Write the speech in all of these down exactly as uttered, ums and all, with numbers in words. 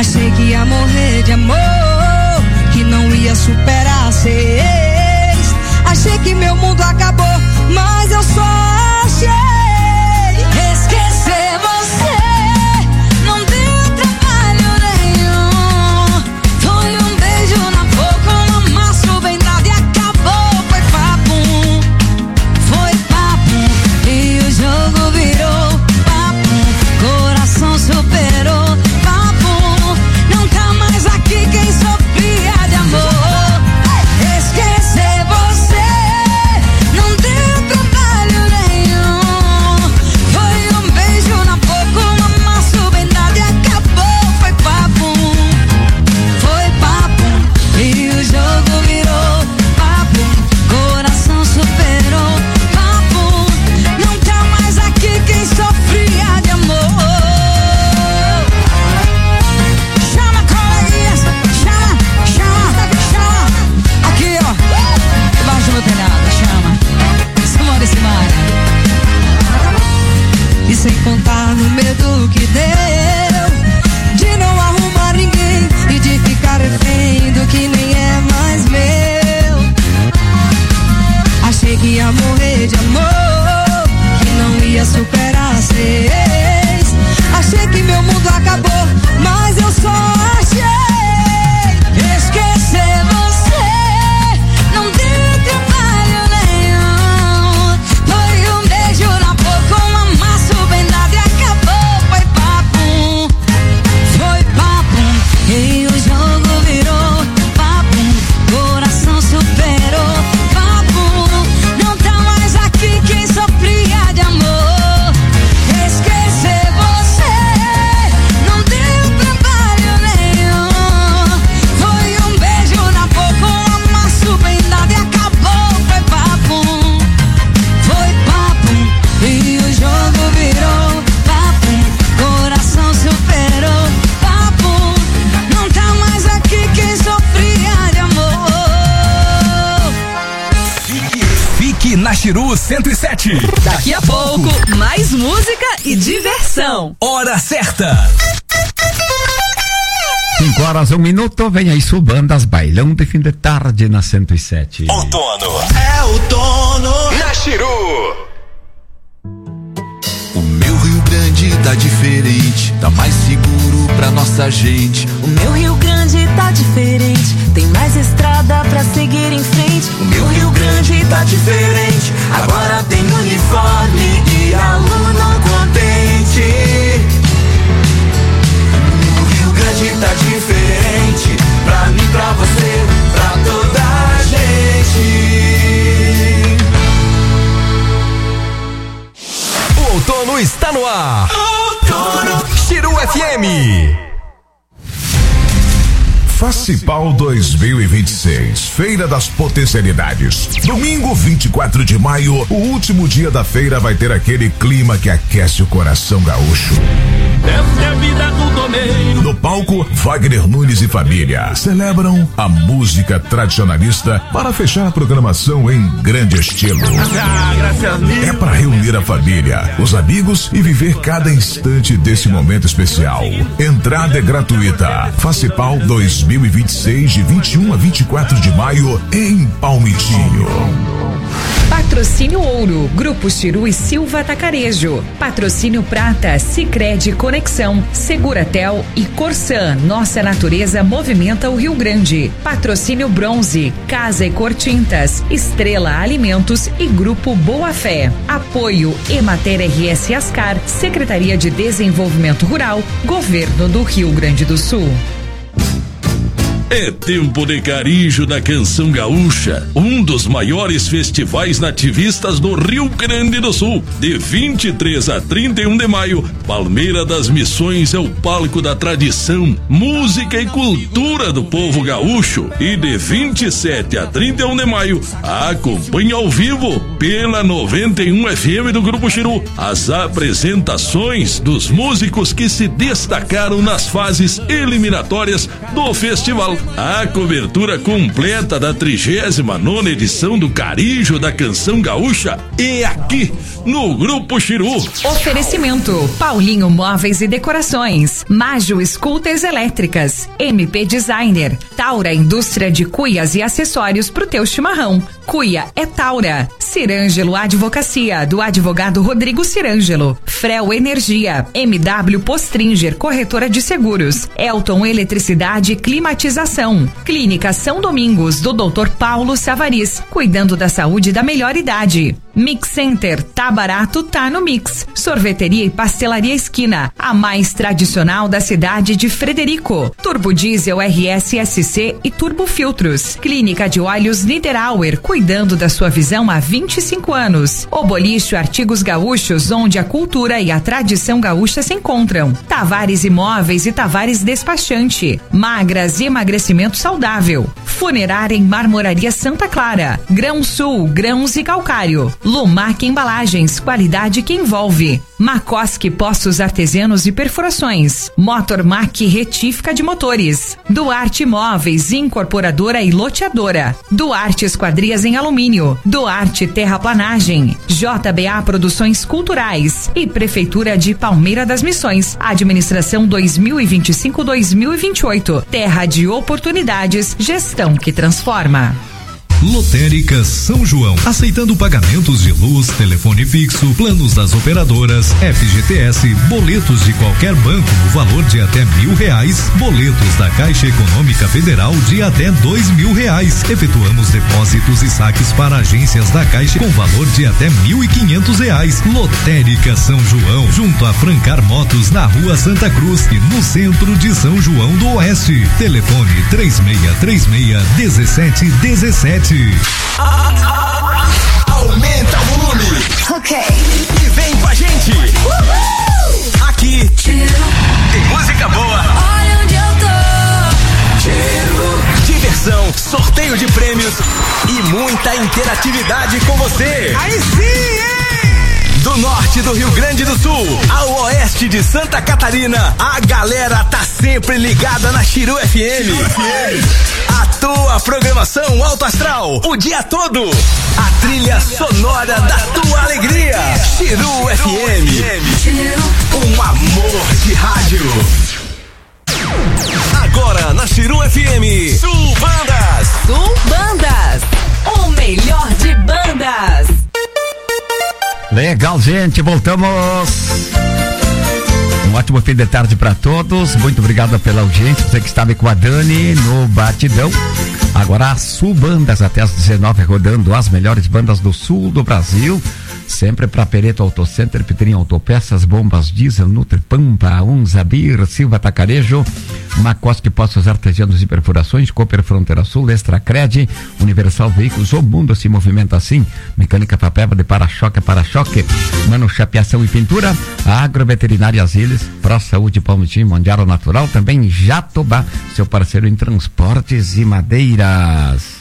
Achei que ia morrer de amor, que não ia superar ser ex. Achei que meu mundo acabou, mas eu só achei esquecer você. Não deu trabalho nenhum. Foi um beijo na boca, um amasso bem dado e acabou. Foi papum, foi papum, e o jogo virou papum. Coração superou papum. Não tá mais aqui quem sofria de amor. Esquecer você não deu trabalho nenhum. Foi um beijo na boca, um amasso bem dado e acabou. Foi papum, foi papum, e o jogo virou papum. Coração superou papum. Não tá mais aqui quem sofria de amor. Chama, coleguinhas, chama, chama, chama. Aqui, ó, debaixo do meu telhado, chama. Samara e Simara. E sem contar no medo que deu de não arrumar ninguém e de ficar refém do que nem é mais meu. Achei que ia morrer de amor, que não ia superar ser ex. Achei que meu mundo acabou, mas eu só achei esquecer você. Não deu trabalho nenhum. Foi um beijo na boca, um amasso bem dado e acabou. Foi papum, foi papum, e o jogo virou papum. Coração superou papum. Não tá mais aqui quem sofria de amor. Esquecer você não deu trabalho nenhum. Foi um beijo na boca, um amasso bem dado e acabou. Foi papum, foi papum, e o jogo virou papum. Coração superou papum. Não tá mais aqui quem sofria de amor. Fique na Chiru cento e sete. Daqui a pouco, mais música e diversão. Hora certa. cinco horas, um minuto, vem aí Subandas, bailão de fim de tarde na cento e sete. Outono. É outono na Chiru. O meu Rio Grande tá diferente, tá mais seguro pra nossa gente. O meu Rio Grande tá diferente, tem mais estrada pra seguir em frente. O meu Rio Grande tá diferente, agora tem uniforme e aluno contente. O Rio Grande tá diferente, pra mim, pra você, pra toda a gente. O outono está no ar. Outono. Chiru F M. Facipal dois mil e vinte e seis, Feira das Potencialidades. Domingo vinte e quatro de maio, o último dia da feira, vai ter aquele clima que aquece o coração gaúcho. Essa é a vida do domeiro. No palco, Wagner Nunes e família celebram a música tradicionalista para fechar a programação em grande estilo. Ah, graças a Deus. É para reunir a família, os amigos e viver cada instante desse momento especial. Entrada é gratuita. Facipal dois mil e vinte e seis, de vinte e um a vinte e quatro de maio, em Palmitinho. Patrocínio Ouro, Grupo Chiru e Silva Atacarejo. Patrocínio Prata, Sicredi Conexão, Seguratel e Corsan. Nossa natureza movimenta o Rio Grande. Patrocínio Bronze, Casa e Cor Tintas, Estrela Alimentos e Grupo Boa Fé. Apoio Emater R S Ascar, Secretaria de Desenvolvimento Rural, Governo do Rio Grande do Sul. É tempo de Carijo da Canção Gaúcha, um dos maiores festivais nativistas do Rio Grande do Sul. De vinte e três a trinta e um de maio, Palmeira das Missões é o palco da tradição, música e cultura do povo gaúcho. E de vinte e sete a trinta e um de maio, acompanhe ao vivo pela noventa e um F M do Grupo Chiru as apresentações dos músicos que se destacaram nas fases eliminatórias do festival. Sul. A cobertura completa da trigésima nona edição do Carijo da Canção Gaúcha é aqui no Grupo Chiru. Oferecimento: Paulinho Móveis e Decorações, Majo Scooters Elétricas, M P Designer, Taura Indústria de Cuias e Acessórios pro teu chimarrão. Cuia é Taura. Cirângelo Advocacia, do advogado Rodrigo Cirângelo. Frel Energia, M W Postringer, corretora de seguros. Elton Eletricidade e Climatização. Clínica São Domingos, do doutor Paulo Savariz, cuidando da saúde da melhor idade. Mix Center, tá barato, tá no Mix. Sorveteria e Pastelaria Esquina, a mais tradicional da cidade de Frederico. Turbo Diesel R S S C e Turbo Filtros. Clínica de Olhos Niederauer, cuidando da sua visão há vinte e cinco anos. O Bolicho Artigos Gaúchos, onde a cultura e a tradição gaúcha se encontram. Tavares Imóveis e Tavares Despachante. Magras e emagrecimento saudável. Funerária em Marmoraria Santa Clara. Grão Sul, grãos e calcário. Lumac Embalagens, qualidade que envolve. Macoski Poços Artesianos e Perfurações. Motormac Retífica de Motores. Duarte Imóveis, incorporadora e loteadora. Duarte Esquadrias em Alumínio. Duarte Terraplanagem. J B A Produções Culturais e Prefeitura de Palmeira das Missões. Administração dois mil e vinte e cinco a dois mil e vinte e oito. Terra de oportunidades, gestão que transforma. Lotérica São João, aceitando pagamentos de luz, telefone fixo, planos das operadoras, F G T S, boletos de qualquer banco no valor de até mil reais, boletos da Caixa Econômica Federal de até dois mil reais. Efetuamos depósitos e saques para agências da Caixa com valor de até mil e quinhentos reais. Lotérica São João, junto a Francar Motos, na Rua Santa Cruz e no centro de São João do Oeste. Telefone três seis três seis, um sete um sete. Aumenta o volume. Ok. E vem com a gente. Uhul. Aqui tem música boa. Olha onde eu tô. Diversão, sorteio de prêmios e muita interatividade com você. Aí sim, hein? Do norte do Rio Grande do Sul ao oeste de Santa Catarina, a galera tá sempre ligada na Chiru F M. A tua programação alto astral o dia todo. A trilha sonora da tua alegria. Chiru F M. Um amor de rádio. Agora na Chiru F M, Sul Bandas. Sul Bandas, o melhor de bandas. Legal, gente, voltamos. Um ótimo fim de tarde para todos. Muito obrigado pela audiência. Você que estava com a Dani no Batidão. Agora a Sul Bandas até as dezenove, rodando as melhores bandas do sul do Brasil. Sempre para Pereto Auto Center, Petrim Autopeças, Bombas Diesel, Nutripampa, Unzabir, Silva Tacarejo, Macoski Poços Artesianos e Perfurações, Cooper Fronteira Sul, Extracred, Universal Veículos, o mundo se movimenta assim, Mecânica Papeva de para-choque a para-choque, Mano Chapeação e Pintura, a Agroveterinária Ilhas, Pro Saúde Palmitim, Mondial Natural, também Jatobá, seu parceiro em transportes e madeiras.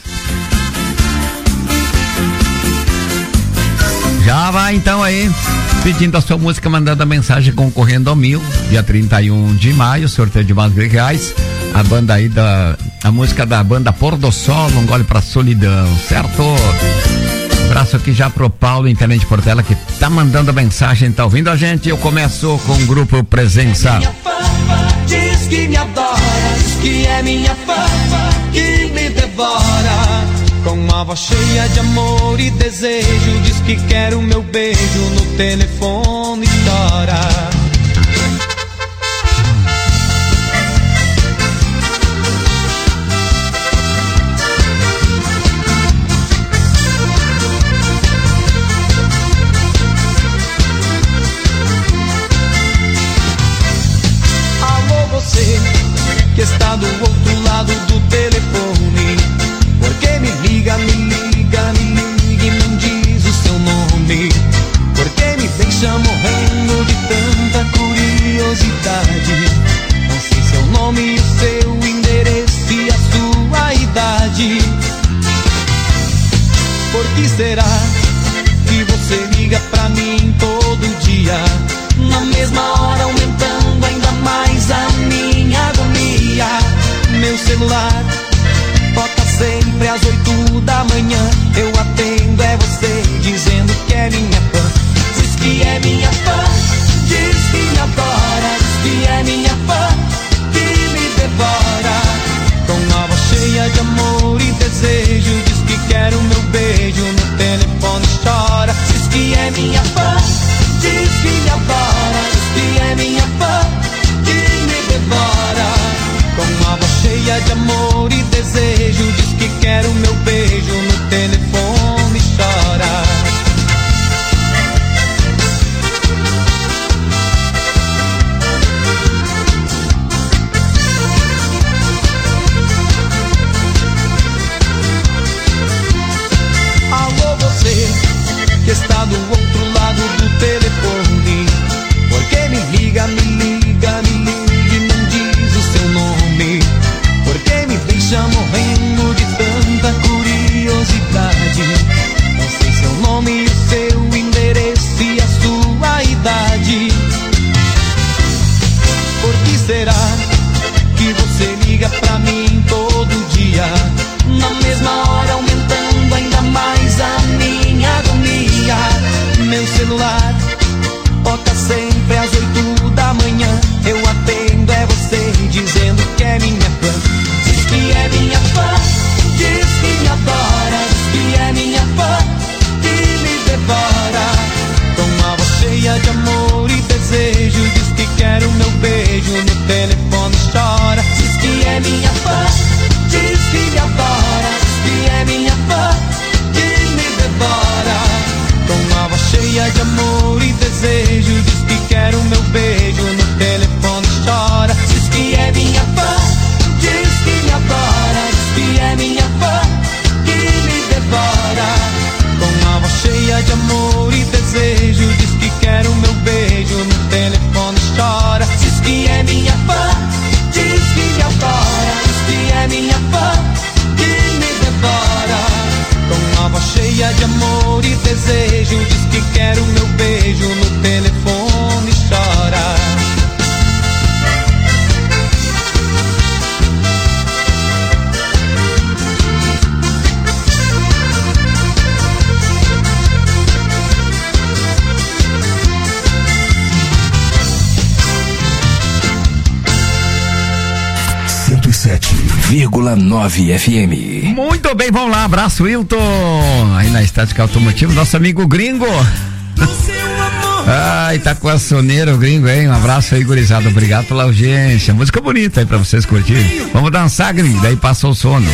Já vai então aí, pedindo a sua música, mandando a mensagem, concorrendo ao mil, dia trinta e um de maio, sorteio de mais mil reais. A banda aí da, a música da banda Pôr do Sol, um gole pra solidão, certo? Abraço aqui já pro Paulo, Intendente Portela, que tá mandando a mensagem, tá ouvindo a gente. Eu começo com o grupo Presença. Minha fama diz que me adora, diz que é minha fama que me devora. Com a voz cheia de amor e desejo, diz que quer o meu beijo, no telefone chora. Alô, você que está do outro lado do telefone, porque me liga, me liga, me liga e não diz o seu nome? Porque me deixa morrendo de tanta sete vírgula nove F M. Muito bem, vamos lá, abraço Wilton, aí na Estética Automotiva, nosso amigo gringo. Ai, tá com a soneira o gringo, hein? Um abraço aí, gurizada, obrigado pela audiência, música bonita aí pra vocês curtirem. Vamos dançar, gringo, daí passou o sono.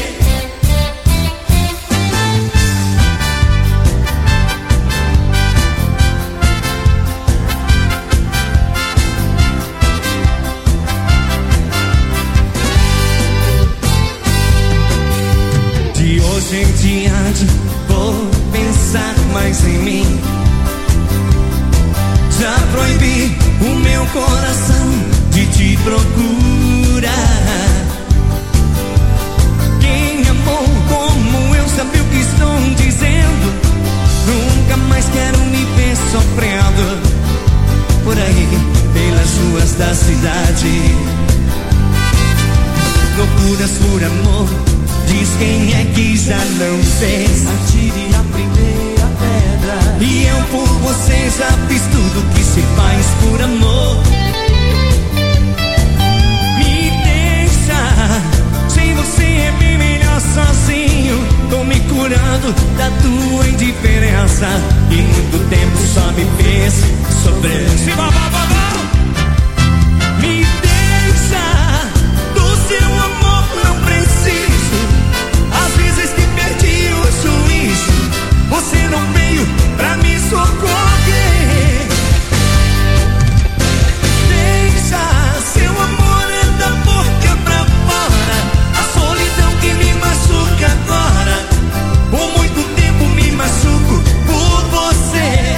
Hoje em diante vou pensar mais em mim. Já proibi o meu coração de te procurar. Quem amou como eu sabe o que estou dizendo. Nunca mais quero me ver sofrendo por aí pelas ruas da cidade. Loucuras por amor, diz quem é que já não fez. Atire a primeira pedra. E eu por você já fiz tudo que se faz por amor. Me deixa, sem você é bem melhor sozinho. Tô me curando da tua indiferença. E muito tempo só me fez sofrer. Se babá, babá. Me deixa, do seu amor não preciso. Às vezes que perdi o juízo, você não veio pra me socorrer. Deixa, seu amor é da boca pra fora. A solidão que me machuca agora. Por muito tempo me machuco por você.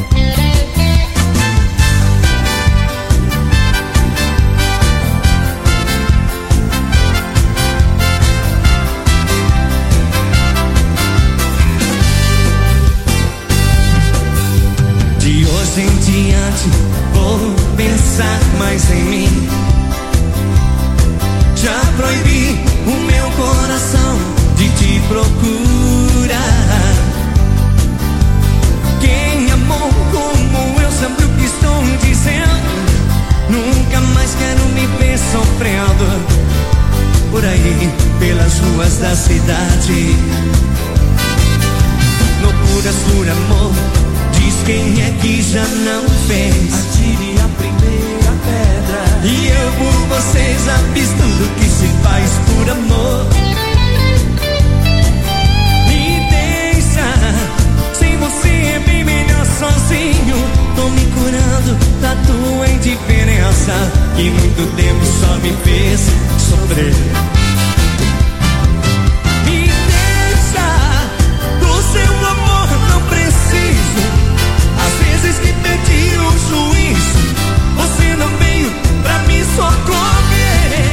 Em diante vou pensar mais em mim. Já proibi o meu coração de te procurar. Quem amou como eu sabe o que estou dizendo. Nunca mais quero me ver sofrendo por aí pelas ruas da cidade. Loucuras por amor, diz quem é que já não fez. Atire a primeira pedra. E eu por você já fiz tudo que se faz por amor. Me deixa, sem você é bem melhor sozinho. Tô me curando da tua indiferença. Que muito tempo só me fez sofrer. Me deixa, do seu amor não preciso. Às vezes que perdi o juízo, você não veio pra me socorrer.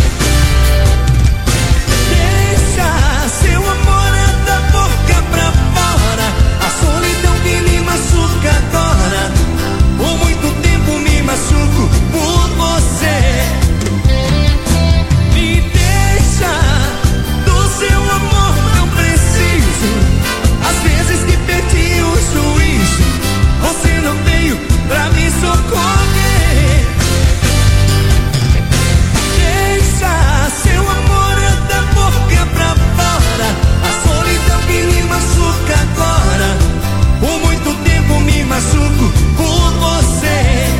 Deixa, seu amor é da boca pra fora. A solidão que me machuca agora. Por muito tempo me machuco por você. Me deixa, do seu amor não preciso. Às vezes que perdi o juízo, você não veio pra me socorrer. Deixa, seu amor é da boca pra fora. A solidão que me machuca agora. Por muito tempo me machuco por você.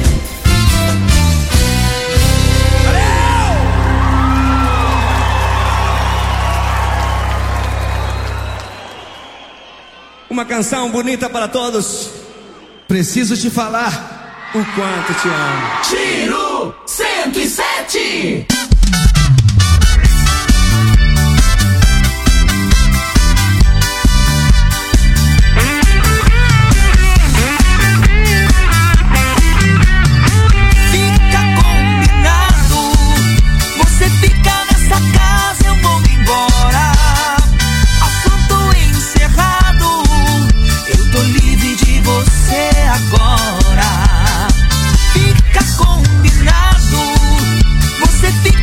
Uma canção bonita para todos. Preciso te falar o quanto te amo. Giro cento e sete. Fica combinado. Você fica nessa casa, eu vou embora. Assunto encerrado. Eu tô livre de você agora. Fica combinado. Você fica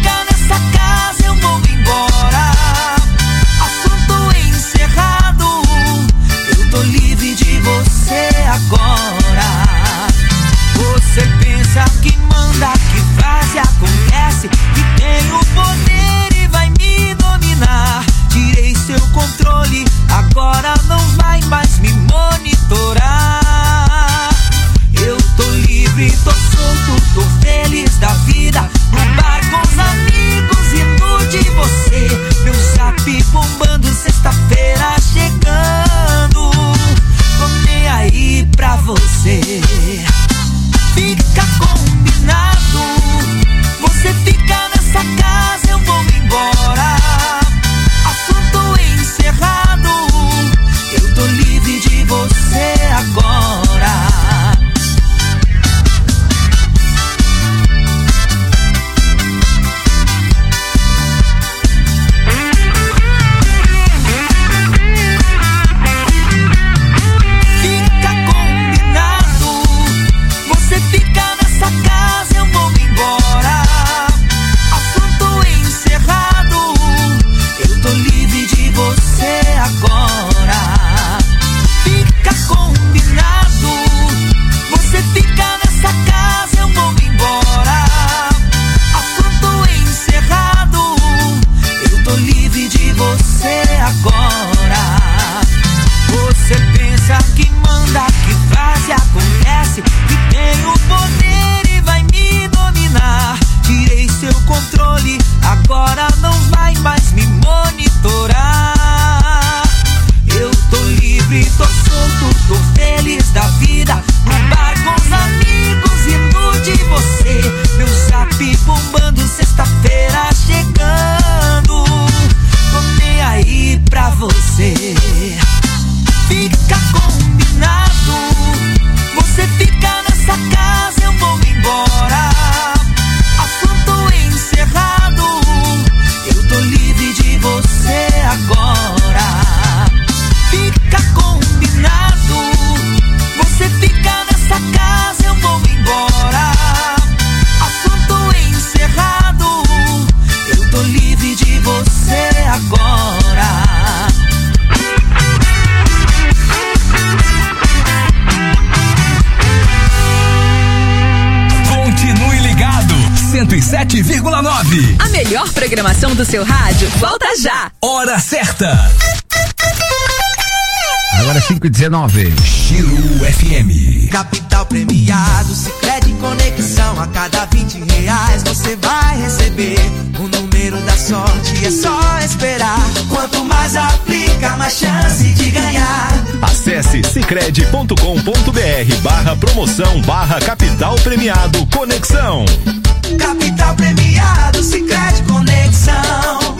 sete vírgula nove. A melhor programação do seu rádio volta já. Hora certa. Agora é cinco e dezenove. Chiru F M. Capital premiado, Sicredi Conexão. A cada vinte reais você vai receber o número da sorte. É só esperar. Quanto mais aplica, mais chance de ganhar. Acesse sicredi ponto com ponto br barra promoção barra capital premiado Conexão. Capital premiado, Sicredi Conexão.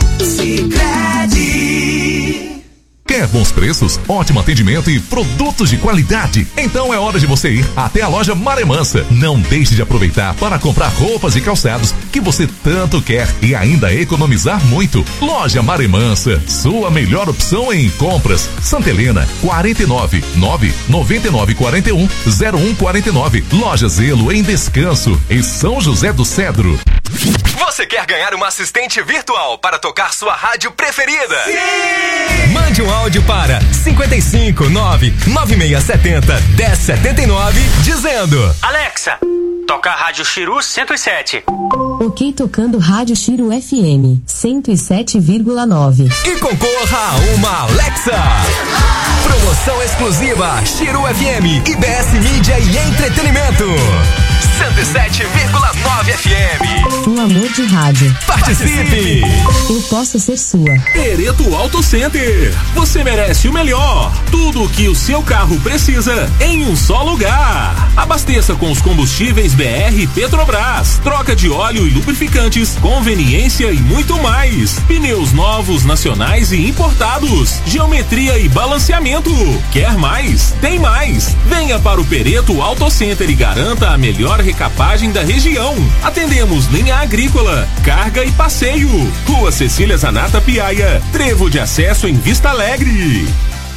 Sicredi. Quer bons preços, ótimo atendimento e produtos de qualidade? Então é hora de você ir até a loja Maremansa. Não deixe de aproveitar para comprar roupas e calçados que você tanto quer e ainda economizar muito. Loja Maremansa, sua melhor opção em compras. Santa Helena, quarenta e nove, nove nove nove quatro um zero um quatro nove. Loja Zelo em Descanso, em São José do Cedro. Você quer ganhar uma assistente virtual para tocar sua rádio preferida? Sim! Mande um áudio para cinco cinco nove nove seis sete zero um zero sete nove dizendo: Alexa, toca a Rádio Chiru cento e sete. Ok, tocando Rádio Chiru F M cento e sete vírgula nove. E concorra a uma Alexa. Promoção exclusiva Chiru F M e B S Mídia e Entretenimento. cento e sete vírgula nove F M. Um amor de rádio. Participe! Eu posso ser sua. Pereto Auto Center. Você merece o melhor. Tudo o que o seu carro precisa em um só lugar. Abasteça com os combustíveis B R Petrobras. Troca de óleo e lubrificantes, conveniência e muito mais. Pneus novos, nacionais e importados. Geometria e balanceamento. Quer mais? Tem mais. Venha para o Pereto Auto Center e garanta a melhor recapagem da região. Atendemos linha agrícola, carga e passeio. Rua Cecília Zanata Piaia, Trevo de Acesso em Vista Alegre.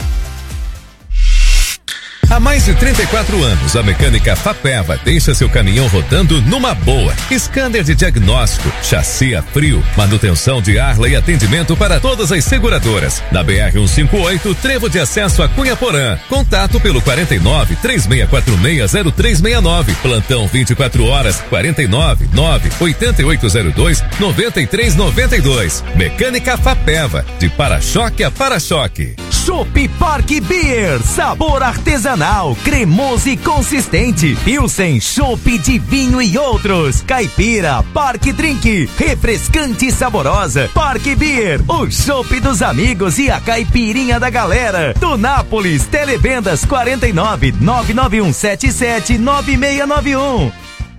Há mais de trinta e quatro anos, a mecânica Fapeva deixa seu caminhão rodando numa boa. Scanner de diagnóstico, chassi a frio, manutenção de arla e atendimento para todas as seguradoras. Na B R cento e cinquenta e oito, Trevo de Acesso a Cunhaporã. Contato pelo quarenta e nove, três seis quatro seis, zero três seis nove. Plantão vinte e quatro horas, quarenta e nove, nove oito oito zero dois, nove três nove dois. Mecânica Fapeva, de para-choque a para-choque. Chopp Park Beer, sabor artesanal, cremoso e consistente. Pilsen, chopp de vinho e outros. Caipira, Park Drink, refrescante e saborosa. Park Beer, o chopp dos amigos e a caipirinha da galera. Do Nápoles, televendas quarenta e nove, nove nove um sete sete, nove seis nove um.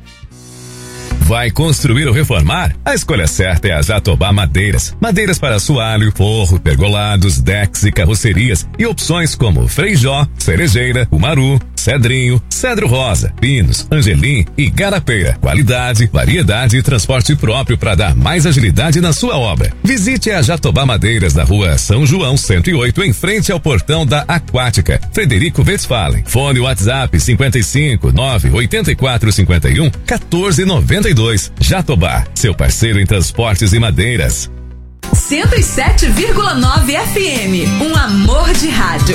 Vai construir ou reformar? A escolha certa é a Jatobá Madeiras. Madeiras para assoalho, forro, pergolados, decks e carrocerias e opções como freijó, cerejeira, umaru, cedrinho, cedro rosa, pinos, angelim e garapeira. Qualidade, variedade e transporte próprio para dar mais agilidade na sua obra. Visite a Jatobá Madeiras na rua São João cento e oito, em frente ao portão da Aquática, Frederico Westphalen. Fone WhatsApp cinquenta e cinco, nove oito quatro cinco um, quatorze noventa e dois. Jatobá, seu parceiro em transportes e madeiras. cento e sete vírgula nove F M, um amor de rádio.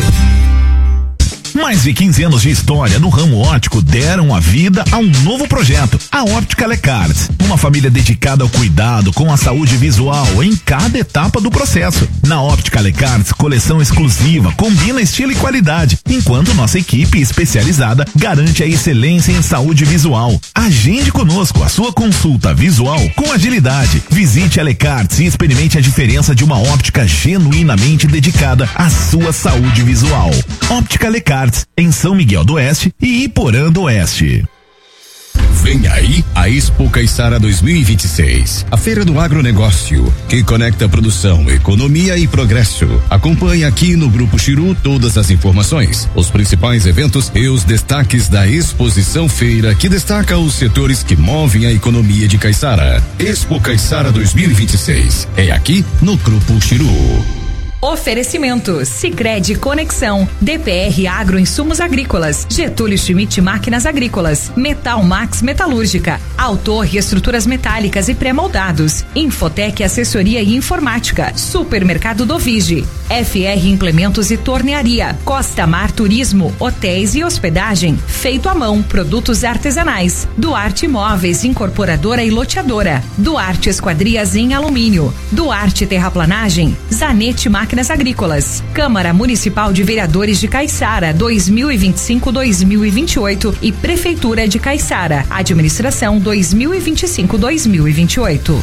Mais de quinze anos de história no ramo óptico deram a vida a um novo projeto, a Óptica Lecarts. Uma família dedicada ao cuidado com a saúde visual em cada etapa do processo. Na Óptica Lecarts, coleção exclusiva, combina estilo e qualidade, enquanto nossa equipe especializada garante a excelência em saúde visual. Agende conosco a sua consulta visual com agilidade. Visite a Lecarts e experimente a diferença de uma óptica genuinamente dedicada à sua saúde visual. Óptica Lecarts, em São Miguel do Oeste e Iporã do Oeste. Vem aí a Expo Caiçara dois mil e vinte e seis, a feira do agronegócio, que conecta produção, economia e progresso. Acompanhe aqui no Grupo Chiru todas as informações, os principais eventos e os destaques da exposição feira, que destaca os setores que movem a economia de Caiçara. Expo Caiçara dois mil e vinte e seis é aqui no Grupo Chiru. Oferecimento Sicredi Conexão, D P R Agro Insumos Agrícolas, Getúlio Schmidt Máquinas Agrícolas, Metal Max Metalúrgica, Autorre Estruturas Metálicas e Pré-moldados, Infotec Assessoria e Informática, Supermercado Dovigi, F R Implementos e Tornearia, Costa Mar Turismo, Hotéis e Hospedagem, Feito à Mão, Produtos Artesanais, Duarte Imóveis Incorporadora e Loteadora, Duarte Esquadrias em Alumínio, Duarte Terraplanagem, Zanete Máquinas Agrícolas, Câmara Municipal de Vereadores de Caiçara dois mil e vinte e cinco a dois mil e vinte e oito e Prefeitura de Caiçara, Administração dois mil e vinte e cinco a dois mil e vinte e oito.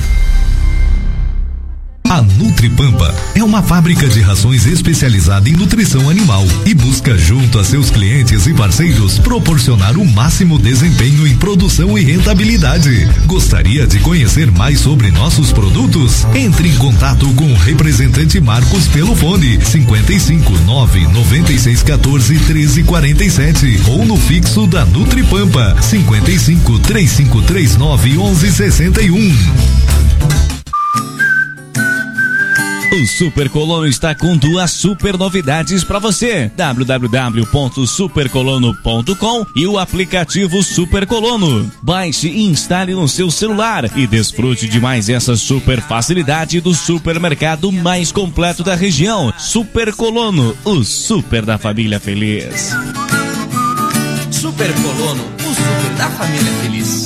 A Nutripampa é uma fábrica de rações especializada em nutrição animal e busca junto a seus clientes e parceiros proporcionar o máximo desempenho em produção e rentabilidade. Gostaria de conhecer mais sobre nossos produtos? Entre em contato com o representante Marcos pelo fone cinquenta e cinco, nove noventa e seis, quatorze, treze, quarenta e sete ou no fixo da Nutripampa cinquenta e cinco, três cinco três nove, onze sessenta e um. O Super Colono está com duas super novidades para você: w w w ponto super colono ponto com e o aplicativo Super Colono. Baixe e instale no seu celular e desfrute de mais essa super facilidade do supermercado mais completo da região. Super Colono, o super da família feliz. Super Colono, o super da família feliz.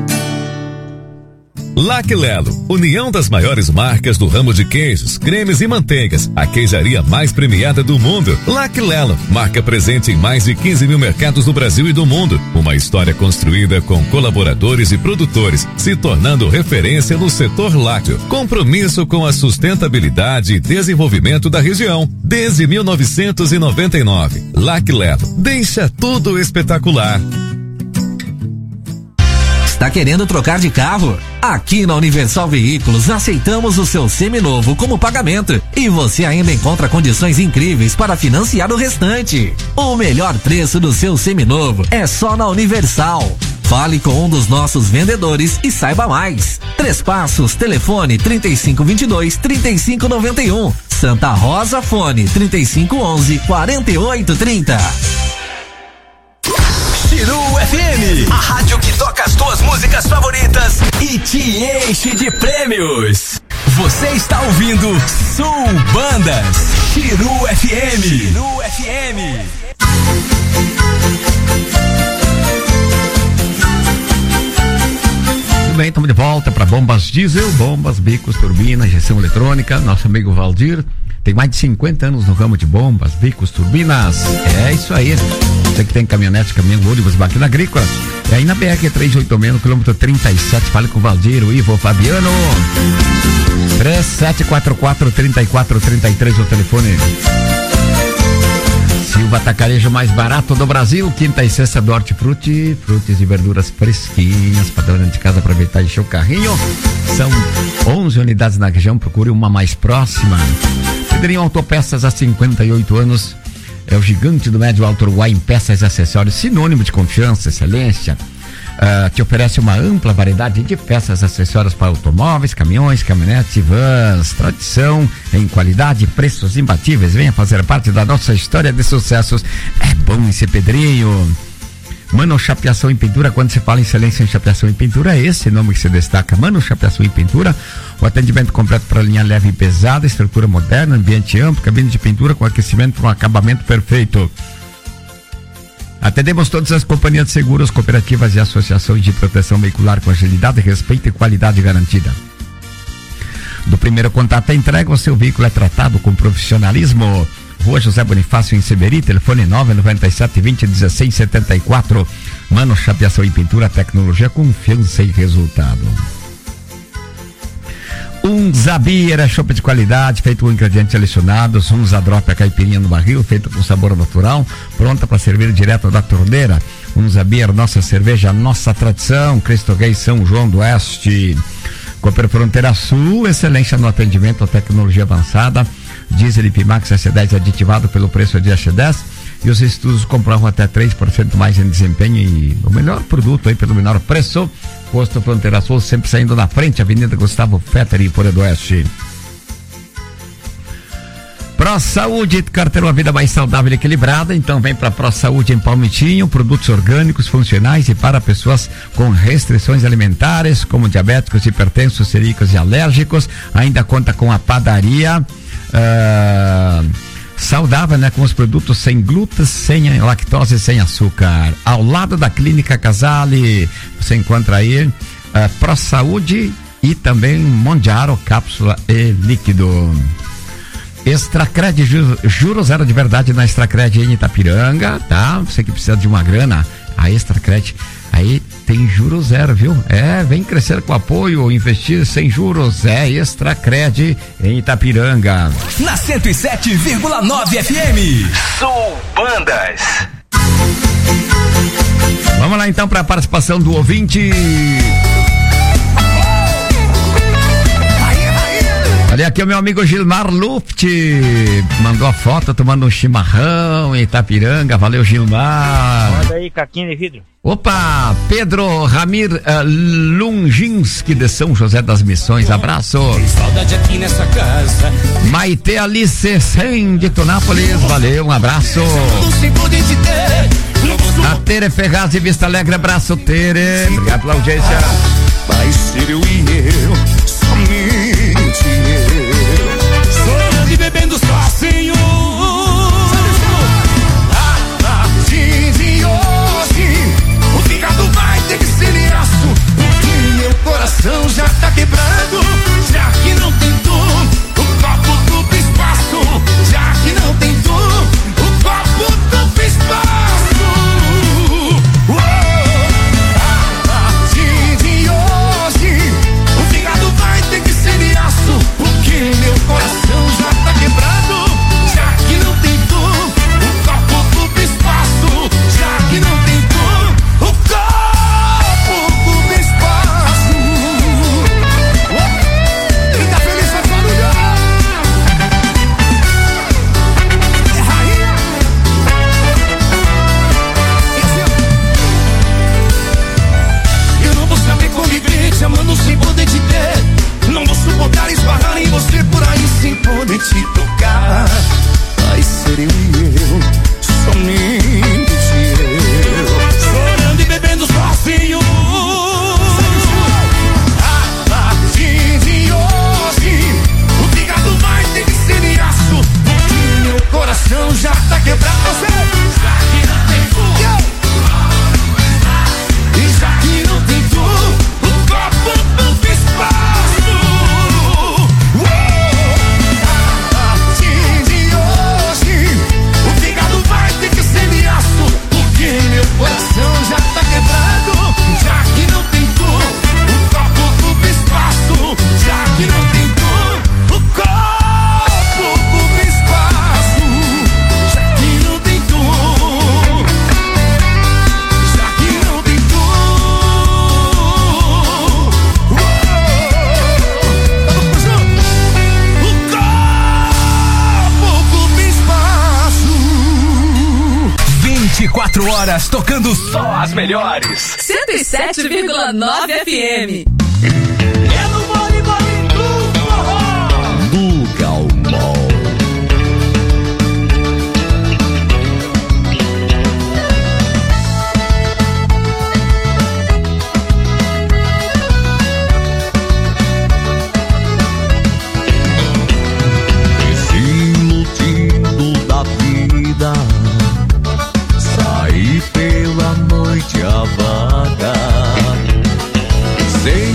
Laclelo, união das maiores marcas do ramo de queijos, cremes e manteigas, a queijaria mais premiada do mundo. Laclelo, marca presente em mais de quinze mil mercados do Brasil e do mundo. Uma história construída com colaboradores e produtores, se tornando referência no setor lácteo. Compromisso com a sustentabilidade e desenvolvimento da região, desde mil novecentos e noventa e nove. Laclelo, deixa tudo espetacular. Tá querendo trocar de carro? Aqui na Universal Veículos aceitamos o seu seminovo como pagamento e você ainda encontra condições incríveis para financiar o restante. O melhor preço do seu seminovo é só na Universal. Fale com um dos nossos vendedores e saiba mais. Três Passos, telefone trinta e cinco, vinte e dois, trinta e cinco, noventa e um. Santa Rosa, fone trinta e cinco, onze, quarenta e oito, trinta. Chiru F M, a rádio que toca as tuas músicas favoritas e te enche de prêmios. Você está ouvindo Sul Bandas, Chiru F M. Chiru F M. Tudo bem, estamos de volta para Bombas Diesel, bombas, bicos, turbinas, injeção eletrônica. Nosso amigo Valdir tem mais de cinquenta anos no ramo de bombas, bicos, turbinas. É isso aí. Você que tem caminhonete, caminhão, ônibus, máquina agrícola. É aí na B R trezentos e oitenta e seis, no quilômetro trinta e sete. Fale com o Valdir, o Ivo, o Fabiano. três sete quatro quatro, três quatro três três, o telefone. Silva Atacarejo mais barato do Brasil. Quinta e sexta do Hortifruti. Frutas e verduras fresquinhas para dona de casa aproveitar e encher o carrinho. São onze unidades na região. Procure uma mais próxima. Pedrinho Autopeças há cinquenta e oito anos. É o gigante do médio alto Uruguai em peças e acessórios, sinônimo de confiança, excelência. Uh, te oferece uma ampla variedade de peças e acessórios para automóveis, caminhões, caminhonetes e vans. Tradição em qualidade e preços imbatíveis. Venha fazer parte da nossa história de sucessos. É bom esse Pedrinho. Mano Chapeação em Pintura. Quando se fala em excelência em chapeação em pintura, é esse nome que se destaca. Mano Chapeação em Pintura. O atendimento completo para linha leve e pesada, estrutura moderna, ambiente amplo, cabine de pintura com aquecimento para um acabamento perfeito. Atendemos todas as companhias de seguros, cooperativas e associações de proteção veicular com agilidade, respeito e qualidade garantida. Do primeiro contato à entrega, o seu veículo é tratado com profissionalismo. Rua José Bonifácio em Seberi, telefone nove nove sete, vinte, dezesseis, setenta e quatro. Mano Chapeação em Pintura, tecnologia, confiança e resultado. Um Zabir é chopp de qualidade, feito com ingredientes selecionados. Um Zadrop é caipirinha no barril, feito com sabor natural, pronta para servir direto da torneira. Um Zabir, nossa cerveja, nossa tradição. Cristo Rei, São João do Oeste. Cooper Fronteira Sul, excelência no atendimento, tecnologia avançada. Diesel I P Max S dez aditivado pelo preço de S dez. E os estudos comprovam até três por cento mais em desempenho e o melhor produto aí pelo menor preço. Posto Fronteira Sul sempre saindo na frente, Avenida Gustavo Fetter e Fora do Oeste. Pro Saúde, quer ter uma vida mais saudável e equilibrada? Então vem pra Pro Saúde em Palmitinho, produtos orgânicos, funcionais e para pessoas com restrições alimentares, como diabéticos, hipertensos, celíacos e alérgicos. Ainda conta com a padaria uh, saudável, né? Com os produtos sem glúten, sem lactose e sem açúcar. Ao lado da Clínica Casale, você encontra aí uh, Pro Saúde e também Mondiaro, cápsula e líquido. Extracred, ju, juros zero de verdade na Extracred em Itapiranga, tá? Você que precisa de uma grana, a Extracred aí tem juros zero, viu? É, vem crescer com apoio, investir sem juros, é Extracred em Itapiranga. Na cento e sete vírgula nove F M, Sul Bandas. Vamos lá então para a participação do ouvinte. Olha aqui o meu amigo Gilmar Luft, mandou a foto tomando um chimarrão em Itapiranga, valeu Gilmar. Manda aí, caquinha de vidro. Opa, Pedro Ramir uh, Lunginski de São José das Missões, abraço. Saudade aqui nessa casa. Maite Alice Sem de Tonápolis, valeu, um abraço. A Tere Ferraz de Vista Alegre, abraço Tere, obrigado pela audiência. Vai ser eu e eu, somente eu, chorando e bebendo sozinho. A partir de hoje, o fígado vai ter que ser aço, porque meu coração já tá quebrado. Já que não tem tu, o copo duplo espaço. Já que não tem tu, o copo duplo espaço. Meu coração já tá quebrado. Já que não tem tu, o copo ocupa espaço. Já que não tem tu, o copo ocupa espaço. Quem tá feliz faz barulho. É rainha. Eu não vou saber conviver te amando sem poder te ter. Não vou suportar esbarrar em você por aí sem poder te tocar. Vai ser eu e eu, somente eu, chorando e bebendo sozinho. A partir de hoje, o fígado vai ter que ser de aço, porque meu coração já tá quebrado. Já que não tem tu, e já que não tem tu, o copo não fez espaço. Meu coração já tá quebrado. Já que não tem tu, o copo ocupa espaço. Já que não tem tu, o copo ocupa espaço. Já que não tem tu, já que não tem tu, oh, vamos junto. O copo ocupa espaço. vinte e quatro horas tocando só as melhores. cento e sete vírgula nove F M. É no Boli Boli do Forró. Do Calmon. Desiludido da vida, saí pela noite a vagar, sem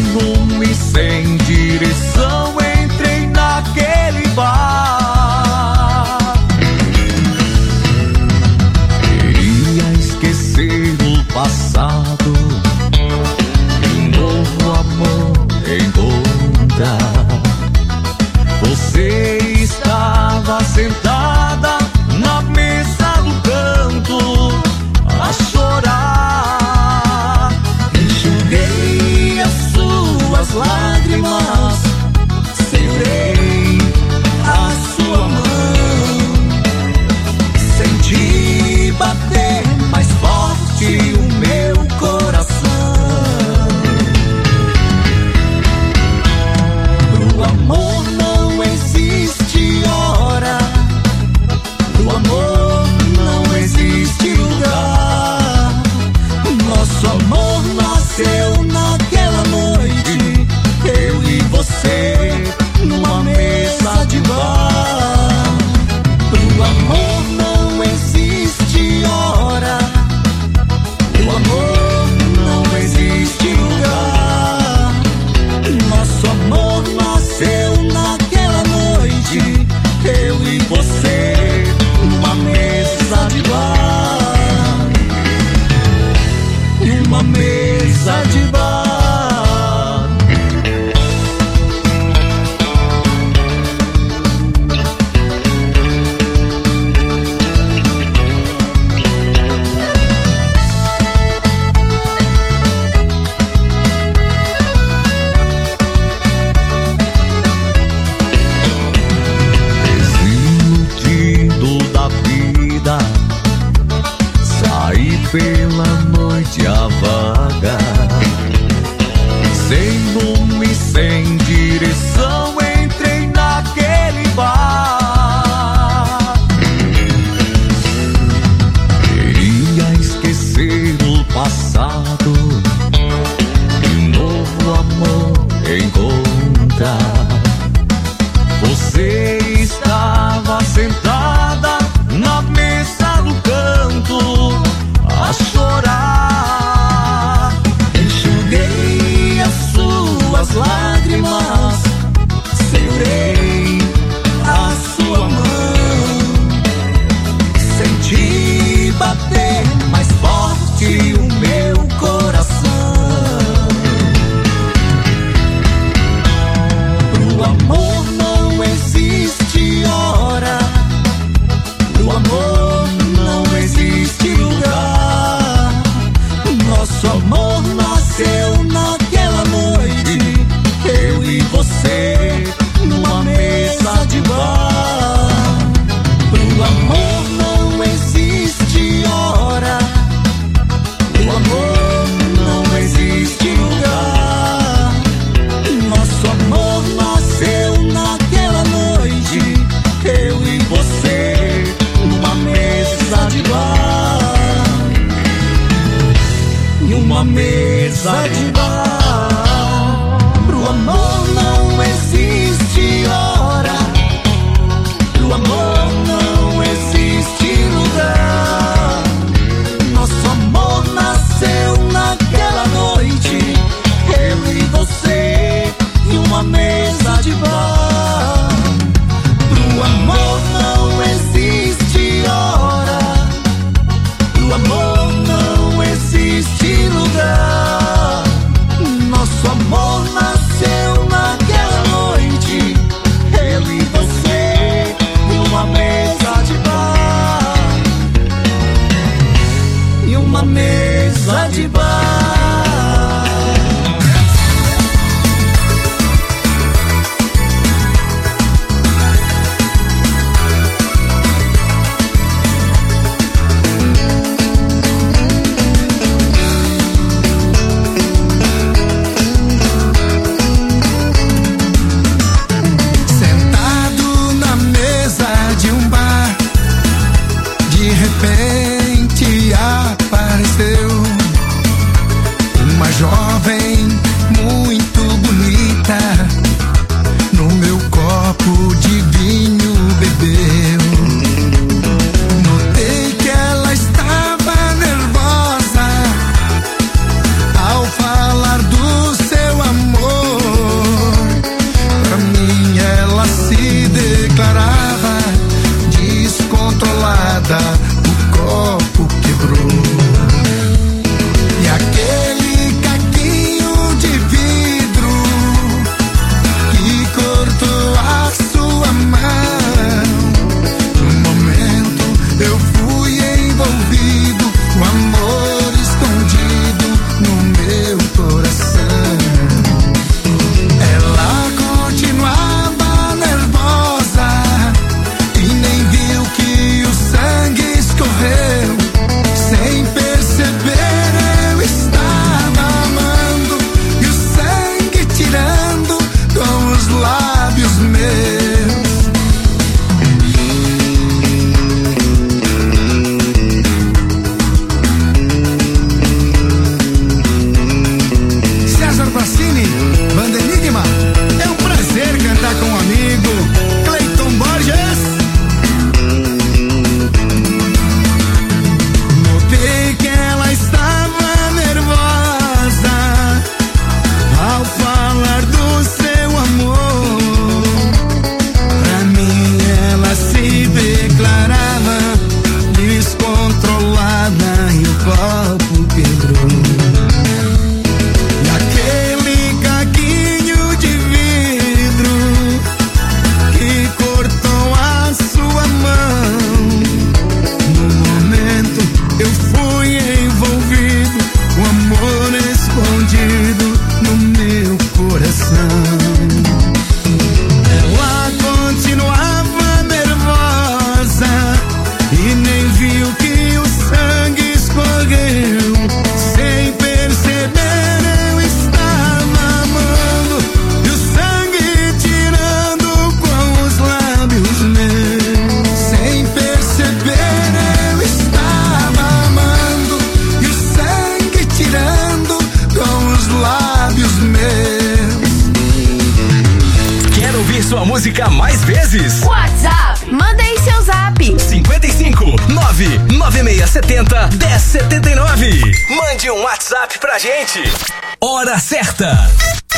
sua música mais vezes? WhatsApp, manda aí seu zap. cinquenta e cinco, nove nove seis sete zero, um zero sete nove. Mande um WhatsApp pra gente. Hora certa.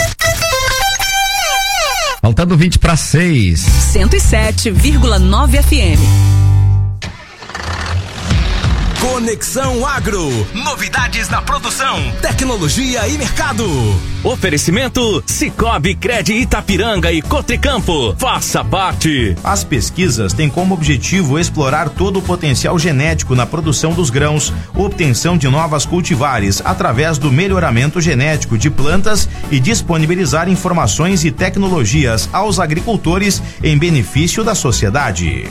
Faltando vinte para seis. cento e sete vírgula nove F M. Conexão Agro. Novidades na produção, tecnologia e mercado. Oferecimento Cicobi Cred Itapiranga e Cotricampo. Faça parte. As pesquisas têm como objetivo explorar todo o potencial genético na produção dos grãos, obtenção de novas cultivares através do melhoramento genético de plantas e disponibilizar informações e tecnologias aos agricultores em benefício da sociedade.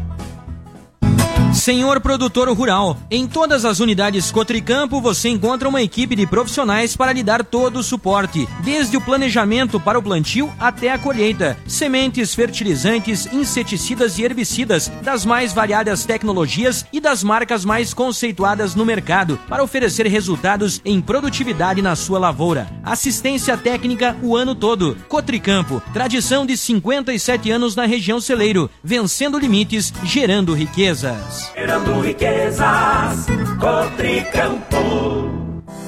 Senhor produtor rural, em todas as unidades Cotricampo você encontra uma equipe de profissionais para lhe dar todo o suporte, desde o planejamento para o plantio até a colheita, sementes, fertilizantes, inseticidas e herbicidas, das mais variadas tecnologias e das marcas mais conceituadas no mercado, para oferecer resultados em produtividade na sua lavoura. Assistência técnica o ano todo. Cotricampo, tradição de cinquenta e sete anos na região celeiro, vencendo limites, gerando riquezas. Gerando riquezas, Cotricampo.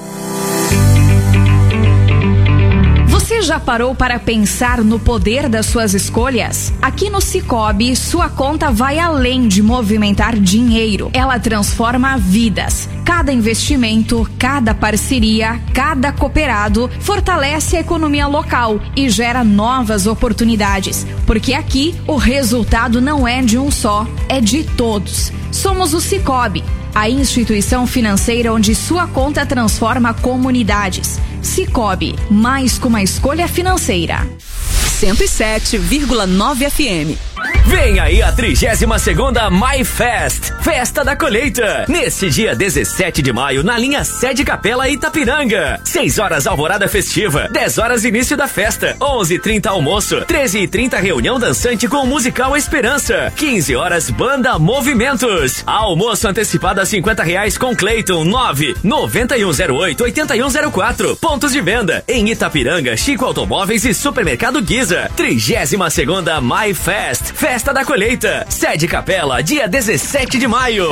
Você já parou para pensar no poder das suas escolhas? Aqui no Cicobi, sua conta vai além de movimentar dinheiro. Ela transforma vidas. Cada investimento, cada parceria, cada cooperado fortalece a economia local e gera novas oportunidades. Porque aqui o resultado não é de um só, é de todos. Somos o Cicobi, a instituição financeira onde sua conta transforma comunidades. Cicobi, mais que uma escolha financeira. cento e sete vírgula nove F M. Vem aí a trigésima segunda MyFest, Festa da Colheita, neste dia dezessete de maio, na linha Sede Capela Itapiranga. seis horas alvorada festiva, dez horas início da festa, onze e trinta almoço, treze e trinta reunião dançante com o musical Esperança, quinze horas banda Movimentos, almoço antecipado a cinquenta reais com Cleiton, nove nove um zero oito oito um zero quatro. Pontos de venda em Itapiranga, Chico Automóveis e Supermercado Giza. trigésima segunda MyFest, Festa da Colheita, Sede Capela, dia dezessete de maio.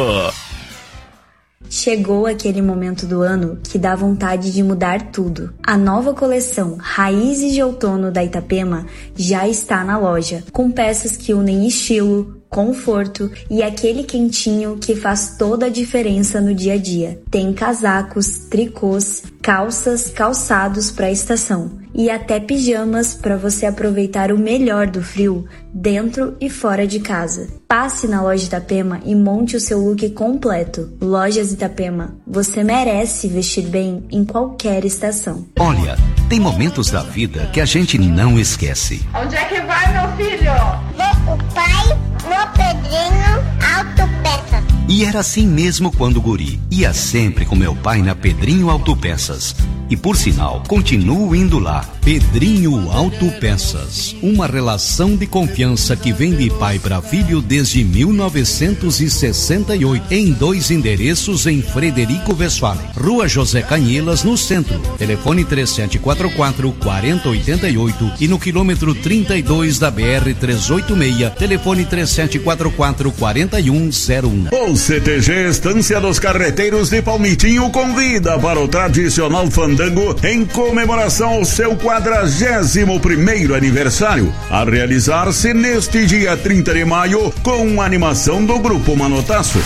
Chegou aquele momento do ano que dá vontade de mudar tudo. A nova coleção Raízes de Outono da Itapema já está na loja, com peças que unem estilo, conforto e aquele quentinho que faz toda a diferença no dia a dia. Tem casacos, tricôs, calças, calçados para a estação e até pijamas para você aproveitar o melhor do frio dentro e fora de casa. Passe na loja Itapema e monte o seu look completo. Lojas Itapema, você merece vestir bem em qualquer estação. Olha, tem momentos da vida que a gente não esquece. Onde é que vai, meu filho? Vou o pai no Pedrinho Autopeças. E era assim mesmo quando guri. Ia sempre com meu pai na Pedrinho Autopeças. E por sinal, continuo indo lá. Pedrinho Autopeças. Uma relação de confiança que vem de pai para filho desde mil novecentos e sessenta e oito. Em dois endereços em Frederico Westphalen. Rua José Canhelas, no centro. Telefone três sete quatro quatro, quatro zero oito oito. E no quilômetro trinta e dois da B R trezentos e oitenta e seis. Telefone três sete quatro quatro, quatro um zero um. O C T G Estância dos Carreteiros de Palmitinho convida para o tradicional fandango em comemoração ao seu quadragésimo primeiro aniversário, a realizar-se neste dia trinta de maio com a animação do Grupo Manotaço.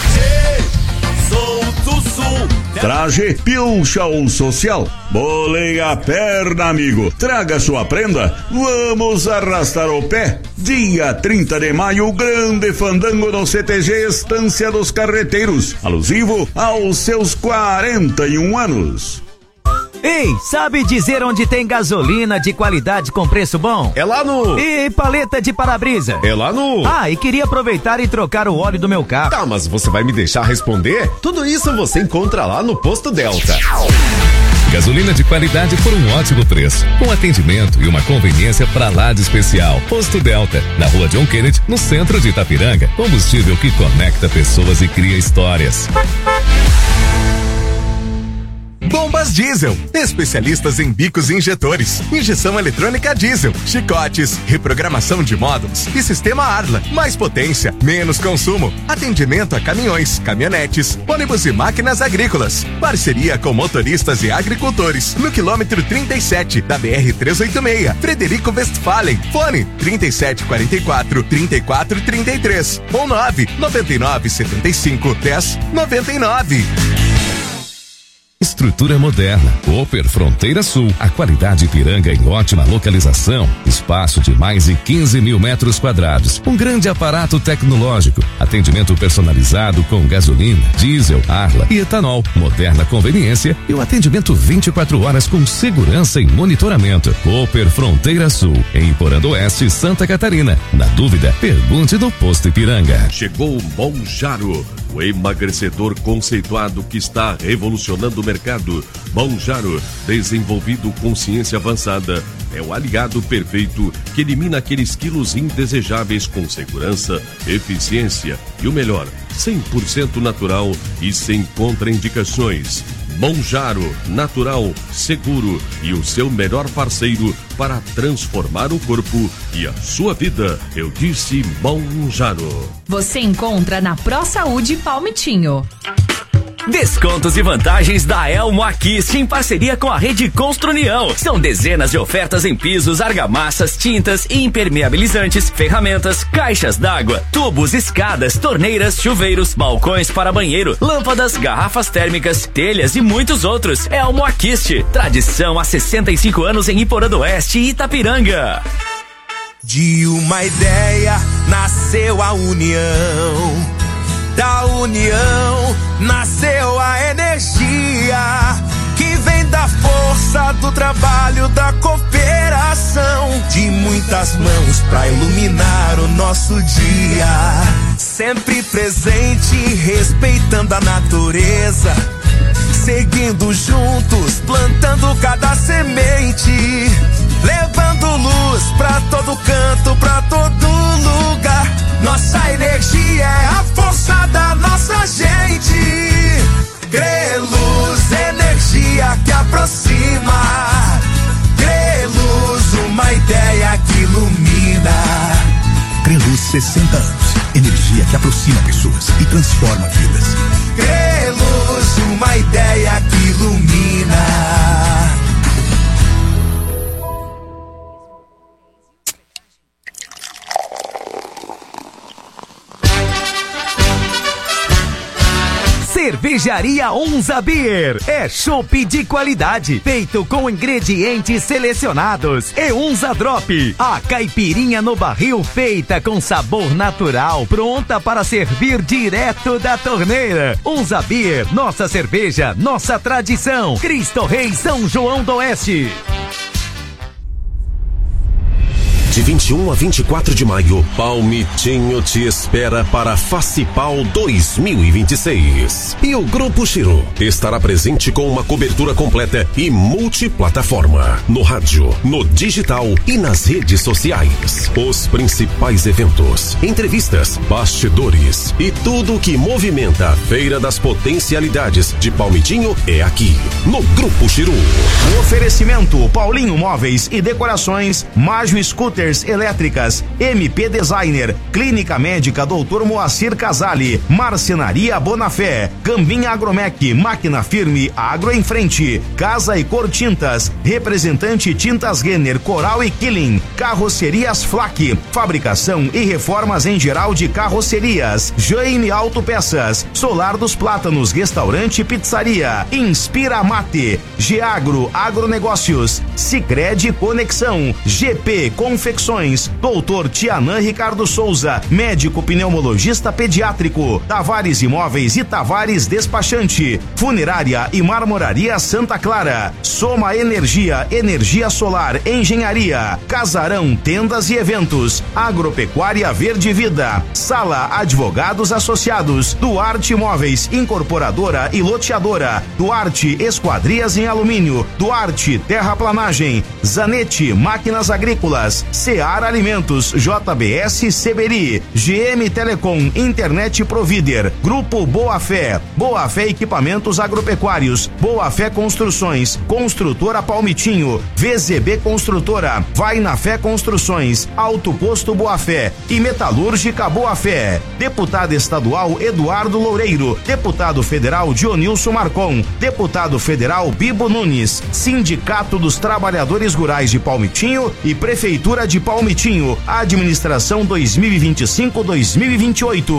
Traje Pilcha ou Social. Bolei a perna, amigo. Traga sua prenda. Vamos arrastar o pé. Dia trinta de maio, grande fandango no C T G Estância dos Carreteiros, alusivo aos seus quarenta e um anos. Ei, sabe dizer onde tem gasolina de qualidade com preço bom? É lá no... E paleta de para-brisa? É lá no... Ah, e queria aproveitar e trocar o óleo do meu carro. Tá, mas você vai me deixar responder? Tudo isso você encontra lá no Posto Delta. Gasolina de qualidade por um ótimo preço, com atendimento e uma conveniência pra lá de especial. Posto Delta, na Rua John Kennedy, no centro de Itapiranga. Combustível que conecta pessoas e cria histórias. Bombas Diesel, especialistas em bicos e injetores, injeção eletrônica diesel, chicotes, reprogramação de módulos e sistema Arla, mais potência, menos consumo, atendimento a caminhões, caminhonetes, ônibus e máquinas agrícolas, parceria com motoristas e agricultores, no quilômetro trinta e sete da B R trezentos e oitenta e seis, Frederico Westphalen, fone trinta e sete quarenta e quatro, trinta e quatro trinta e três ou nove noventa e nove setenta e cinco, dez noventa e nove. Estrutura moderna, Cooper Fronteira Sul, a qualidade Ipiranga em ótima localização, espaço de mais de quinze mil metros quadrados, um grande aparato tecnológico, atendimento personalizado com gasolina, diesel, Arla e etanol, moderna conveniência e o atendimento vinte e quatro horas com segurança e monitoramento. Cooper Fronteira Sul, em Iporã Oeste, Santa Catarina. Na dúvida, pergunte do Posto Ipiranga. Chegou o Monjaro, o emagrecedor conceituado que está revolucionando o mercado. Monjaro, desenvolvido com ciência avançada, é o aliado perfeito que elimina aqueles quilos indesejáveis com segurança, eficiência e o melhor, cem por cento natural e sem contraindicações. Monjaro, natural, seguro e o seu melhor parceiro para transformar o corpo e a sua vida. Eu disse Monjaro. Você encontra na Pro Saúde Palmitinho. Descontos e vantagens da Elmo Aquiste em parceria com a Rede Construnião. São dezenas de ofertas em pisos, argamassas, tintas, impermeabilizantes, ferramentas, caixas d'água, tubos, escadas, torneiras, chuveiros, balcões para banheiro, lâmpadas, garrafas térmicas, telhas e muitos outros. Elmo Aquiste, tradição há sessenta e cinco anos em Iporã do Oeste e Itapiranga. De uma ideia nasceu a união. Da união nasceu a energia que vem da força do trabalho, da cooperação, de muitas mãos pra iluminar o nosso dia. Sempre presente, respeitando a natureza, seguindo juntos, plantando cada semente, levando luz pra todo canto, pra todo lugar. Nossa energia é a força da nossa gente. Greluz, energia que aproxima. Greluz, uma ideia que ilumina. Greluz, sessenta anos. Energia que aproxima pessoas e transforma vidas. Greluz, uma ideia que ilumina. Cervejaria Onza Beer é chopp de qualidade, feito com ingredientes selecionados. E Onza Drop, a caipirinha no barril feita com sabor natural, pronta para servir direto da torneira. Onza Beer, nossa cerveja, nossa tradição. Cristo Rei São João do Oeste. De vinte e um a vinte e quatro de maio, Palmitinho te espera para Facipal dois mil e vinte e seis. E o Grupo Chiru estará presente com uma cobertura completa e multiplataforma, no rádio, no digital e nas redes sociais. Os principais eventos, entrevistas, bastidores e tudo que movimenta a Feira das Potencialidades de Palmitinho é aqui, no Grupo Chiru. O oferecimento Paulinho Móveis e Decorações, Mágio Scooter elétricas, M P Designer, Clínica Médica doutor Moacir Casale, Marcenaria Bonafé, Gambim Agromec, Máquina Firme, Agro em Frente, Casa e Cor Tintas, representante Tintas Renner, Coral e Killing, Carrocerias Flac, fabricação e reformas em geral de carrocerias, Jaime Autopeças, Solar dos Plátanos, Restaurante e Pizzaria, Inspira Mate, Geagro Agronegócios, Sicredi Conexão, G P Confecções, doutor Tianã Ricardo Souza, médico pneumologista pediátrico, Tavares Imóveis e Tavares Despachante, Funerária e Marmoraria Santa Clara, Soma Energia, Energia Solar, Engenharia, Casarão Tendas e Eventos, Agropecuária Verde Vida, Sala Advogados Associados, Duarte Imóveis, Incorporadora e Loteadora, Duarte Esquadrias em Alumínio, Duarte Terraplanagem, Zanetti Máquinas Agrícolas, Seara Alimentos, J B S Seberi, G M Telecom, Internet Provider, Grupo Boa Fé, Boa Fé Equipamentos Agropecuários, Boa Fé Construções, Construtora Palmitinho, V Z B Construtora, Vai na Fé Construções, Alto Posto Boa Fé e Metalúrgica Boa Fé. Deputado estadual Eduardo Loureiro, deputado federal Dionilson Marcon, deputado federal Bibo Nunes, Sindicato dos Trabalhadores Rurais de Palmitinho e Prefeitura de Palmitinho, administração dois mil e vinte e cinco a dois mil e vinte e oito.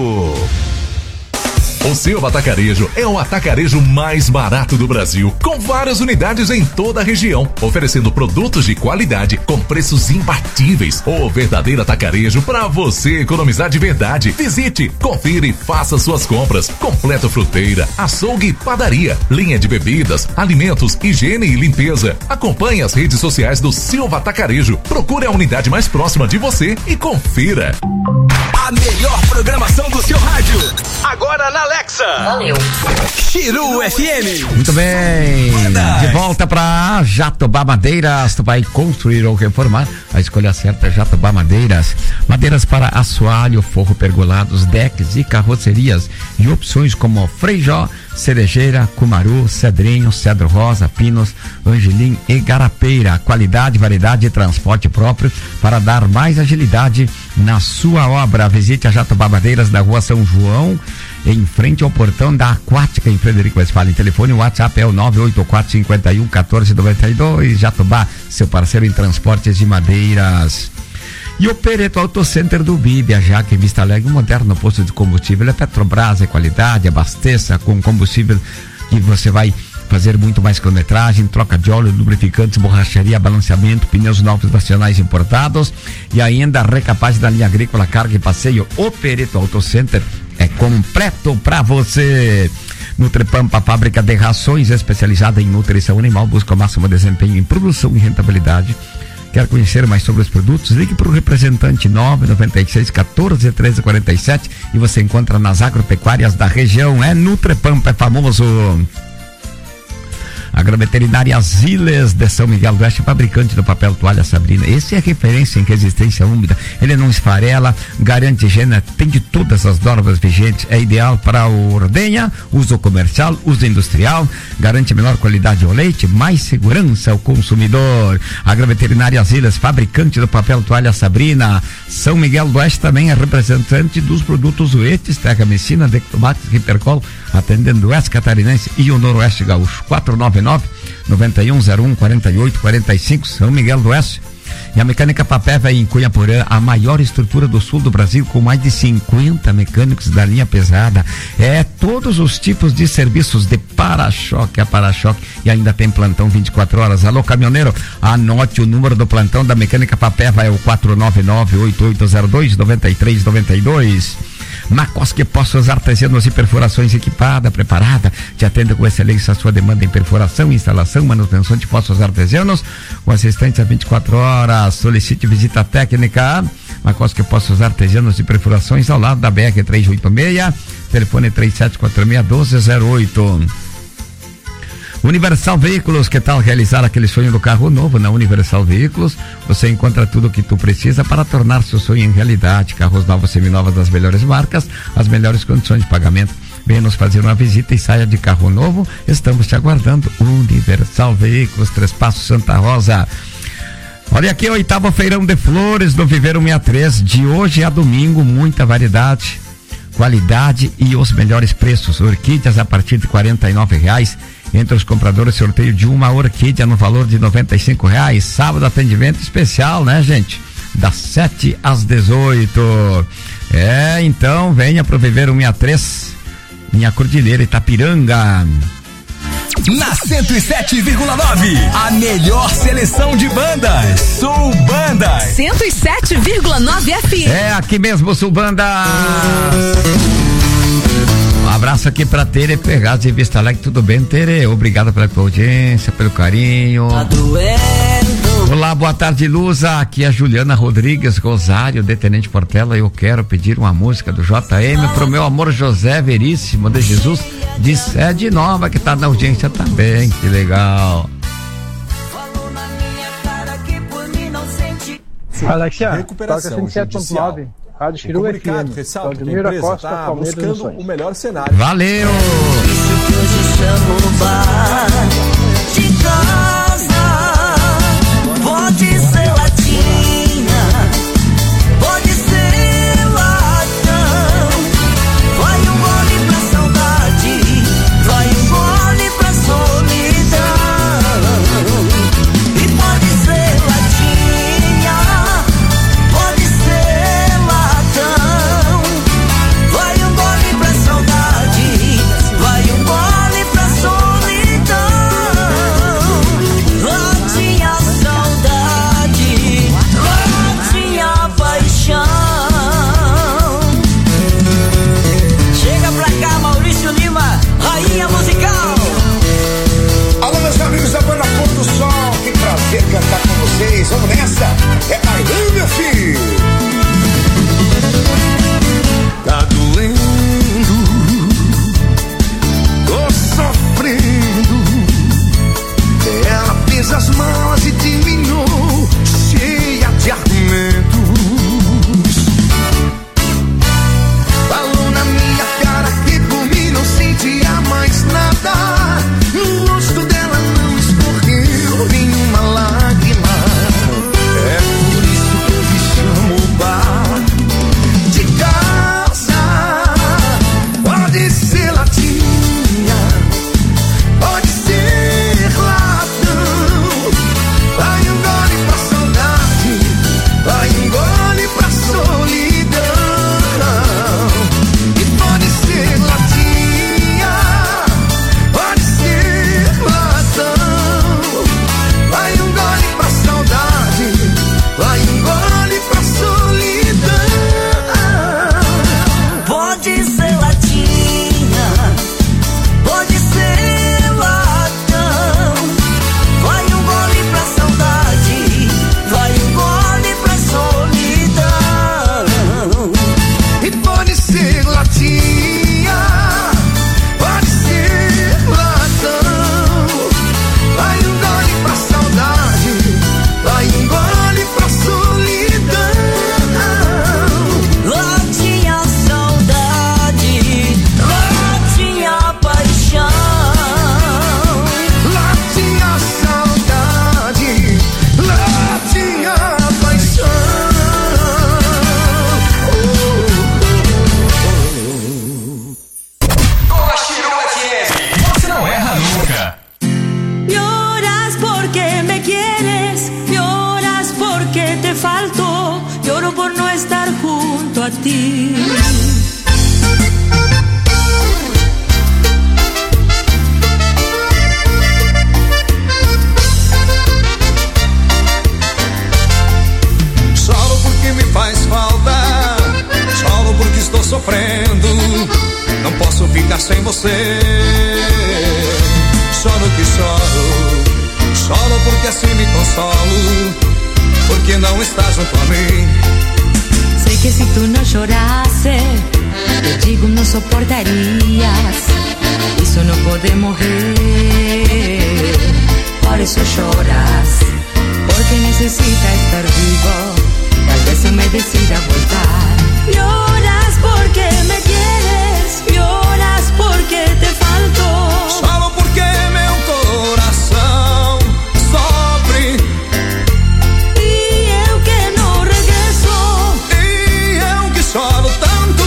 O Silva Atacarejo é o atacarejo mais barato do Brasil, com várias unidades em toda a região, oferecendo produtos de qualidade com preços imbatíveis. O verdadeiro atacarejo para você economizar de verdade. Visite, confira e faça suas compras. Completo fruteira, açougue e padaria, linha de bebidas, alimentos, higiene e limpeza. Acompanhe as redes sociais do Silva Atacarejo. Procure a unidade mais próxima de você e confira. A melhor programação do seu rádio, agora na Alexa. Valeu. Chiru F M. Muito bem. De volta pra Jatobá Madeiras. Tu vai construir ou reformar? A escolha certa é Jatobá Madeiras. Madeiras para assoalho, forro pergolados, decks e carrocerias. E opções como Freijó, cerejeira, cumaru, cedrinho, cedro rosa, pinos, angelim e garapeira. Qualidade, variedade e transporte próprio para dar mais agilidade na sua obra. Visite a Jatobá Madeiras da Rua São João, em frente ao portão da Aquática, em Frederico Westphalen. Telefone, o WhatsApp é o nove oito quatro cinco um um, um quatro nove dois. Jatobá, seu parceiro em transportes de madeiras. E o Pereto Auto Center do Bíblia, já que em Vista Alegre, um moderno posto de combustível é Petrobras, é qualidade, abasteça com combustível que você vai fazer muito mais quilometragem, troca de óleo, lubrificantes, borracharia, balanceamento, pneus novos nacionais importados e ainda recapaz da linha agrícola, carga e passeio. O Pereto Auto Center é completo para você. Nutripampa, fábrica de rações especializada em nutrição animal, busca o máximo desempenho em produção e rentabilidade. Quer conhecer mais sobre os produtos? Ligue para o representante nove nove seis, um quatro, treze quarenta e sete e você encontra nas agropecuárias da região. É Nutripampa, é famoso. Agroveterinária Ziles de São Miguel do Oeste, fabricante do papel toalha Sabrina. Esse é referência em resistência úmida. Ele não esfarela, garante higiene, tem de todas as normas vigentes. É ideal para o ordenha, uso comercial, uso industrial. Garante menor qualidade ao leite, mais segurança ao consumidor. Agroveterinária Ziles, fabricante do papel toalha Sabrina. São Miguel do Oeste também é representante dos produtos Uetes, Terra Messina, Dectomax, Hipercol, atendendo o Oeste Catarinense e o Noroeste Gaúcho. quatro nove nove, nove um zero um, quatro oito quatro cinco, São Miguel do Oeste. E a Mecânica Papeva em Cunhaporã, a maior estrutura do sul do Brasil, com mais de cinquenta mecânicos da linha pesada. É todos os tipos de serviços de para-choque a para-choque e ainda tem plantão vinte e quatro horas. Alô, caminhoneiro, anote o número do plantão da Mecânica Papeva, é o quatro nove nove, oito oito zero dois, nove três nove dois. Macosque Poços Artesianos e Perfurações equipada, preparada, te atende com excelência a sua demanda em perfuração, instalação, manutenção de poços artesianos, com assistência vinte e quatro horas. Solicite visita técnica. Macosque Poços Artesianos e Perfurações, ao lado da B R trezentos e oitenta e seis, telefone três sete quatro seis, um dois zero oito. Universal Veículos, que tal realizar aquele sonho do carro novo? Na Universal Veículos você encontra tudo o que tu precisa para tornar seu sonho em realidade. Carros novos, seminovos das melhores marcas, as melhores condições de pagamento. Venha nos fazer uma visita e saia de carro novo. Estamos te aguardando. Universal Veículos, Três Passos, Santa Rosa. Olha aqui, o oitavo feirão de flores do Viveiro sessenta e três, de hoje a domingo, muita variedade, qualidade e os melhores preços. Orquídeas a partir de quarenta e nove reais. Entre os compradores, sorteio de uma orquídea no valor de noventa e cinco reais. Sábado, atendimento especial, né, gente? Das sete às dezoito. É, então, venha pro Viveiro sessenta e três, minha Cordilheira, Itapiranga. Na cento e sete vírgula nove, a melhor seleção de bandas, Sul Bandas. cento e sete vírgula nove F M. É aqui mesmo, Sul Bandas. Um abraço aqui pra Tere Pegados de Vista Alegre, tudo bem, Tere? Obrigado pela tua audiência, pelo carinho. Tá doendo. Olá, boa tarde, Luza. Aqui é a Juliana Rodrigues Rosário, de Tenente Portela. Eu quero pedir uma música do J M pro meu amor José Veríssimo de Jesus, de Sede Nova, que tá na audiência também. Que legal. chama-se Alexia, recuperação judicial. Rádio Chiru O comunicado F M. ressalta que a empresa está buscando o melhor cenário. Valeu! Isso que hoje chamo bar de casa. Pode ser latinha, pode ser latão. Vai um gole pra saudade, vai um gole pra solidão. E pode ser latinha, pode ser latão. Vai um gole pra saudade, vai um gole pra solidão. Latinha saudade, latinha paixão. Chega pra cá, Maurício Lima, rainha musical. Alô, meus amigos da banda Pôr do Sol, que prazer cantar com vocês. Vamos nessa? É bailão, meu filho. Tá doendo, tô sofrendo. Ela fez as malas e terminou cheia de argumentos. Falou na minha cara que por mim não sentia mais nada. No rosto dela não escorreu nenhuma lágrima. É por isso que eu me chamo bar de casa. Pode ser latinha, pode ser latão. Vai um gole pra saudade, vai um gole pra solidão. E pode ser latinha, pode ser latão. Vai um gole pra saudade, vai um gole pra solidão. Pode ser latinha, pode ser latão. Vai um gole pra saudade, vai um gole pra solidão. E pode ser latinha, pode ser latão. Vai um gole pra saudade, vai um gole pra solidão. Latinha saudade, latinha paixão. Latinha saudade, latinha paixão. Com a Chiru F M, você não erra nunca. Lloras porque me quieres, lloras porque te falto, lloro por no estar junto a ti. Choro porque me faz falta, choro porque estou sofrendo. Não posso ficar sem você. Choro que choro, choro porque assim me consolo, porque não está junto a mim. Sei que se tu não chorasse, eu digo não soportarias. Isso não pode morrer, por isso choras, porque necessita estar vivo. Tal vez eu me decida voltar. Yo